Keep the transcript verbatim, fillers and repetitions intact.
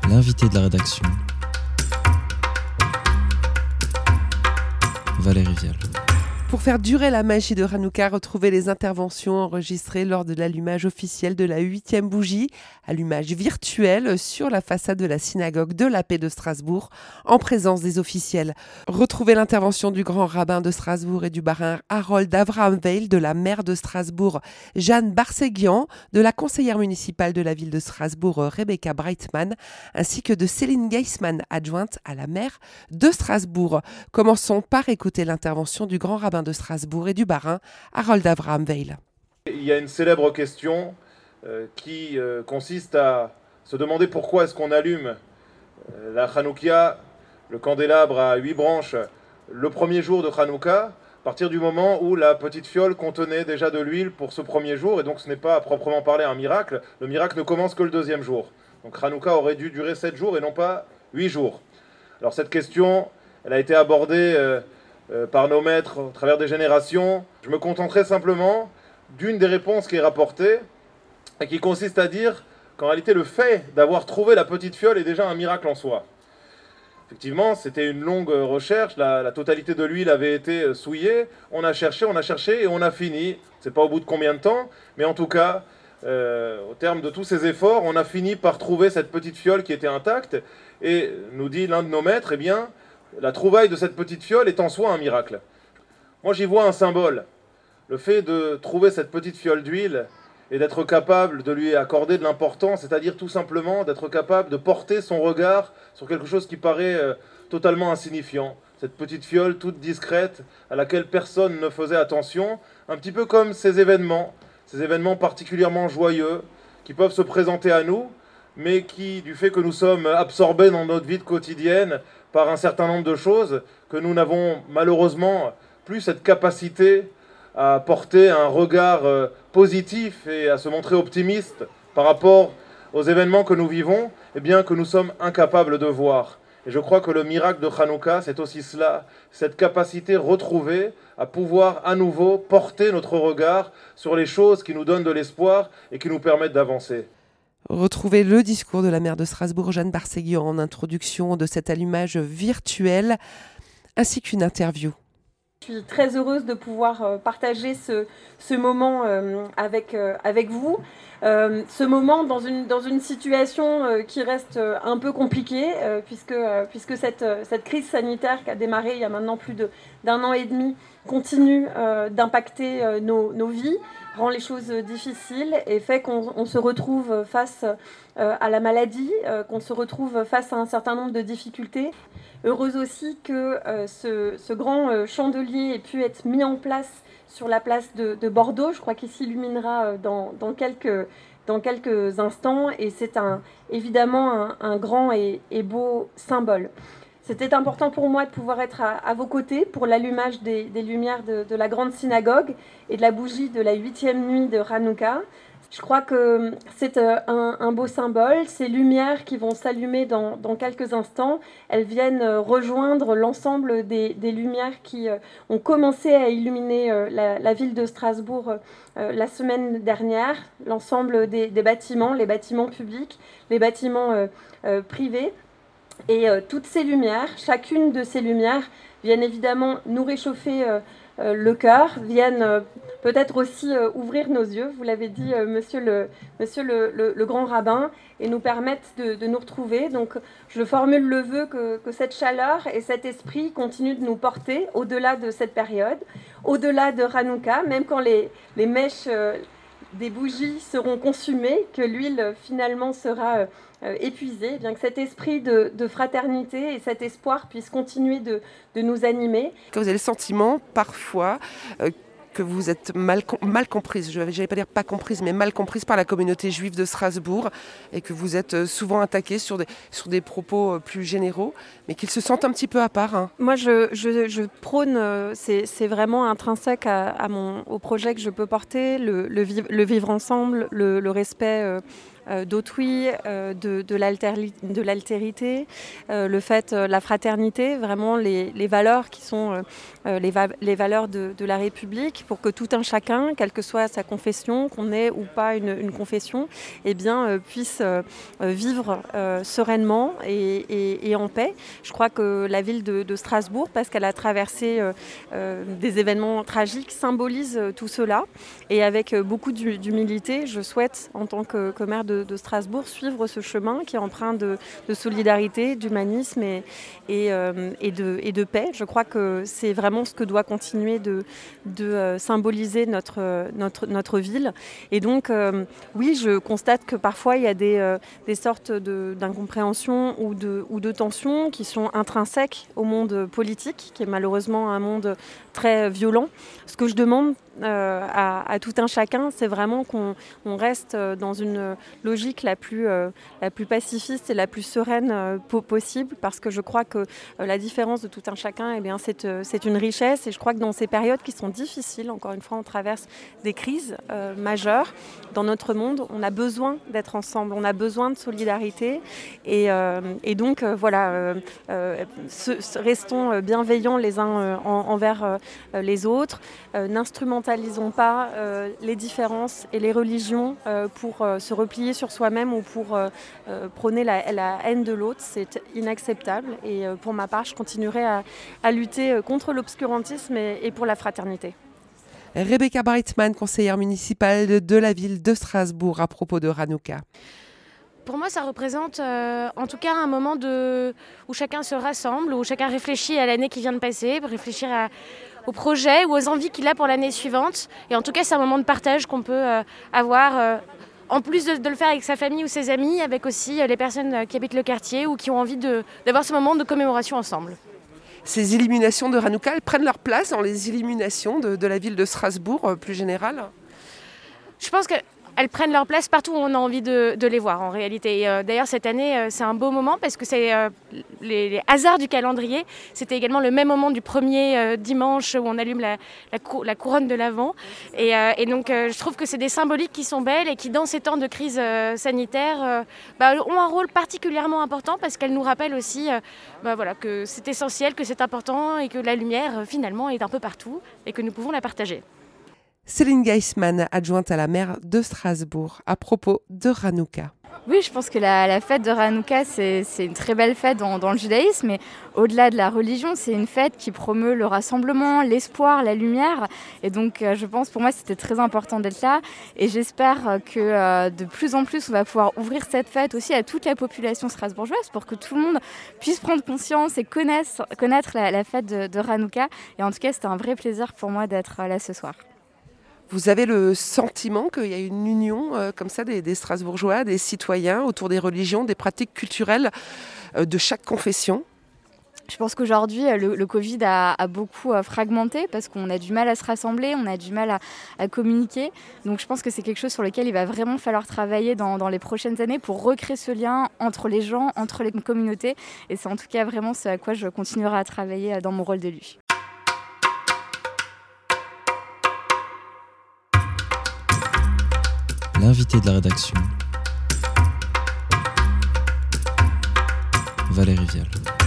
L'invité de la rédaction, Valérie Vial. Pour faire durer la magie de Hanouka, retrouvez les interventions enregistrées lors de l'allumage officiel de la huitième bougie, allumage virtuel sur la façade de la synagogue de la Paix de Strasbourg, en présence des officiels. Retrouvez l'intervention du grand rabbin de Strasbourg et du barin Harold Avraham Weil, de la maire de Strasbourg Jeanne Barseguian, de la conseillère municipale de la ville de Strasbourg Rebecca Breitman, ainsi que de Céline Geisman, adjointe à la maire de Strasbourg. Commençons par écouter l'intervention du grand rabbin de Strasbourg et du barin Harold Avraham Weil. Il y a une célèbre question euh, qui euh, consiste à se demander pourquoi est-ce qu'on allume euh, la Hanoukia, le candélabre à huit branches, le premier jour de Hanouka, à partir du moment où la petite fiole contenait déjà de l'huile pour ce premier jour, et donc ce n'est pas à proprement parler un miracle. Le miracle ne commence que le deuxième jour. Donc Hanouka aurait dû durer sept jours et non pas huit jours. Alors cette question, elle a été abordée euh, euh, par nos maîtres au travers des générations. Je me contenterai simplement d'une des réponses qui est rapportée et qui consiste à dire qu'en réalité le fait d'avoir trouvé la petite fiole est déjà un miracle en soi. Effectivement, c'était une longue recherche, la, la totalité de l'huile avait été souillée, on a cherché, on a cherché et on a fini. C'est pas au bout de combien de temps, mais en tout cas, euh, au terme de tous ces efforts, on a fini par trouver cette petite fiole qui était intacte. Et nous dit l'un de nos maîtres, eh bien, la trouvaille de cette petite fiole est en soi un miracle. Moi j'y vois un symbole. Le fait de trouver cette petite fiole d'huile et d'être capable de lui accorder de l'importance, c'est-à-dire tout simplement d'être capable de porter son regard sur quelque chose qui paraît euh, totalement insignifiant. Cette petite fiole toute discrète à laquelle personne ne faisait attention, un petit peu comme ces événements, ces événements particulièrement joyeux qui peuvent se présenter à nous, mais qui, du fait que nous sommes absorbés dans notre vie quotidienne par un certain nombre de choses, que nous n'avons malheureusement plus cette capacité à porter un regard euh, positif et à se montrer optimiste par rapport aux événements que nous vivons, eh bien que nous sommes incapables de voir. Et je crois que le miracle de Hanouka, c'est aussi cela, cette capacité retrouvée à pouvoir à nouveau porter notre regard sur les choses qui nous donnent de l'espoir et qui nous permettent d'avancer. Retrouvez le discours de la maire de Strasbourg, Jeanne Barseguian, en introduction de cet allumage virtuel, ainsi qu'une interview. Je suis très heureuse de pouvoir partager ce, ce moment avec, avec vous. Euh, ce moment dans une, dans une situation qui reste un peu compliquée, puisque, puisque cette, cette crise sanitaire qui a démarré il y a maintenant plus de, d'un an et demi continue euh, d'impacter euh, nos, nos vies, rend les choses difficiles et fait qu'on on se retrouve face euh, à la maladie, euh, qu'on se retrouve face à un certain nombre de difficultés. Heureuse aussi que euh, ce, ce grand euh, chandelier ait pu être mis en place sur la place de, de Bordeaux. Je crois qu'il s'illuminera euh, dans, dans, quelques, dans quelques instants et c'est un, évidemment un, un grand et, et beau symbole. C'était important pour moi de pouvoir être à, à vos côtés pour l'allumage des, des lumières de, de la grande synagogue et de la bougie de la huitième nuit de Hanouka. Je crois que c'est un, un beau symbole. Ces lumières qui vont s'allumer dans, dans quelques instants, elles viennent rejoindre l'ensemble des, des lumières qui ont commencé à illuminer la, la ville de Strasbourg la semaine dernière, l'ensemble des, des bâtiments, les bâtiments publics, les bâtiments euh, euh, privés. Et euh, toutes ces lumières, chacune de ces lumières, viennent évidemment nous réchauffer euh, euh, le cœur, viennent euh, peut-être aussi euh, ouvrir nos yeux, vous l'avez dit, euh, monsieur, le, monsieur le, le, le grand rabbin, et nous permettent de, de nous retrouver. Donc je formule le vœu que, que cette chaleur et cet esprit continuent de nous porter au-delà de cette période, au-delà de Hanouka, même quand les, les mèches euh, des bougies seront consumées, que l'huile finalement sera euh, euh, épuisée, bien que cet esprit de, de fraternité et cet espoir puissent continuer de, de nous animer. Vous avez le sentiment parfois euh, que vous êtes mal, mal comprise, je n'allais pas dire pas comprise, mais mal comprise par la communauté juive de Strasbourg et que vous êtes souvent attaquée sur des, sur des propos plus généraux, mais qu'ils se sentent un petit peu à part. Hein. Moi, je, je, je prône, c'est, c'est vraiment intrinsèque à, à mon, au projet que je peux porter, le, le, vivre, le vivre ensemble, le, le respect euh, euh, d'autrui, euh, de, de, l'altéri- de l'altérité, euh, le fait, euh, la fraternité, vraiment les, les valeurs qui sont euh, les, va- les valeurs de, de la République, pour que tout un chacun, quelle que soit sa confession, qu'on ait ou pas une, une confession, eh bien, euh, puisse euh, vivre euh, sereinement et, et, et en paix. Je crois que la ville de, de Strasbourg, parce qu'elle a traversé euh, euh, des événements tragiques, symbolise euh, tout cela. Et avec euh, beaucoup d'humilité, je souhaite, en tant que, que maire de, de Strasbourg, suivre ce chemin qui est empreint de, de solidarité, d'humanisme et, et, euh, et, de, et de paix. Je crois que c'est vraiment ce que doit continuer de, de euh, symboliser notre, notre, notre ville. Et donc, euh, oui, je constate que parfois, il y a des, euh, des sortes de, d'incompréhension ou de, ou de tensions qui sont intrinsèques au monde politique, qui est malheureusement un monde très violent. Ce que je demande euh, à, à tout un chacun, c'est vraiment qu'on on reste dans une logique la plus, euh, la plus pacifiste et la plus sereine euh, po- possible, parce que je crois que euh, la différence de tout un chacun, eh bien, c'est, euh, c'est une richesse. Et je crois que dans ces périodes qui sont difficiles, encore une fois, on traverse des crises euh, majeures dans notre monde, on a besoin d'être ensemble, on a besoin de solidarité. Et, euh, et donc, euh, voilà, euh, euh, ce, ce, restons bienveillants les uns euh, en, envers euh, les autres. Euh, n'instrumentalisons pas euh, les différences et les religions euh, pour euh, se replier sur soi-même ou pour euh, euh, prôner la, la haine de l'autre. C'est inacceptable. Et euh, pour ma part, je continuerai à, à lutter contre l'obscurantisme et, et pour la fraternité. Rebecca Breitman, conseillère municipale de, de la ville de Strasbourg, à propos de Hanouka. Pour moi, ça représente euh, en tout cas un moment de, où chacun se rassemble, où chacun réfléchit à l'année qui vient de passer, réfléchir à, aux projets ou aux envies qu'il a pour l'année suivante. Et en tout cas, c'est un moment de partage qu'on peut euh, avoir, euh, en plus de, de le faire avec sa famille ou ses amis, avec aussi euh, les personnes euh, qui habitent le quartier ou qui ont envie de, d'avoir ce moment de commémoration ensemble. Ces illuminations de Hanouka, elles prennent leur place dans les illuminations de, de la ville de Strasbourg, euh, plus générales ? Je pense que elles prennent leur place partout où on a envie de, de les voir en réalité. Et, euh, d'ailleurs cette année euh, c'est un beau moment parce que c'est euh, les, les hasards du calendrier. C'était également le même moment du premier euh, dimanche où on allume la, la, cou- la couronne de l'Avent. Et, euh, et donc euh, je trouve que c'est des symboliques qui sont belles et qui dans ces temps de crise euh, sanitaire euh, bah, ont un rôle particulièrement important parce qu'elles nous rappellent aussi euh, bah, voilà, que c'est essentiel, que c'est important et que la lumière euh, finalement est un peu partout et que nous pouvons la partager. Céline Geisman, adjointe à la maire de Strasbourg, à propos de Hanouka. Oui, je pense que la, la fête de Hanouka, c'est, c'est une très belle fête dans, dans le judaïsme, mais au-delà de la religion, c'est une fête qui promeut le rassemblement, l'espoir, la lumière. Et donc, euh, je pense, pour moi, c'était très important d'être là. Et j'espère que euh, de plus en plus, on va pouvoir ouvrir cette fête aussi à toute la population strasbourgeoise pour que tout le monde puisse prendre conscience et connaisse, connaître la, la fête de, de Hanouka. Et en tout cas, c'était un vrai plaisir pour moi d'être là ce soir. Vous avez le sentiment qu'il y a une union euh, comme ça des, des Strasbourgeois, des citoyens autour des religions, des pratiques culturelles euh, de chaque confession ? Je pense qu'aujourd'hui, le, le Covid a, a beaucoup fragmenté parce qu'on a du mal à se rassembler, on a du mal à, à communiquer. Donc je pense que c'est quelque chose sur lequel il va vraiment falloir travailler dans, dans les prochaines années pour recréer ce lien entre les gens, entre les communautés. Et c'est en tout cas vraiment ce à quoi je continuerai à travailler dans mon rôle d'élu. L'invité de la rédaction, Valérie Vial.